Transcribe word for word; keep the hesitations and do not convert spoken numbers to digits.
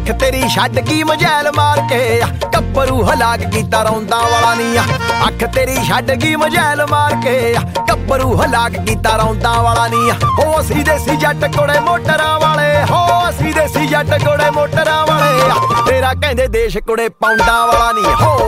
ਅੱਖ ਤੇਰੀ ਛੱਡ ਗਈ ਮਝੈਲ ਮਾਰ ਕੇ ਗੱਭਰੂ ਹਲਾਕ ਕੀਤਾ ਰੌਂਦਾ ਵਾਲਾ ਨੀ ਆ ਅੱਖ ਤੇਰੀ ਛੱਡ ਗਈ ਮਝੈਲ ਮਾਰ ਕੇ ਗੱਭਰੂ ਹਲਾਕ ਕੀਤਾ ਰੌਂਦਾ ਵਾਲਾ ਨੀ ਆ ਹੋ ਅਸੀਂ ਦੇਸੀ ਜੱਟ ਕੋੜੇ ਮੋਟਰਾਂ ਵਾਲੇ ਹੋ ਅਸੀਂ ਦੇਸੀ ਜੱਟ ਕੋੜੇ ਮੋਟਰਾਂ ਵਾਲੇ ਤੇਰਾ ਕਹਿੰਦੇ ਦੇਸ਼ ਕੁੜੇ ਪੌਂਡਾਂ ਵਾਲਾ ਨੀ ਹੋ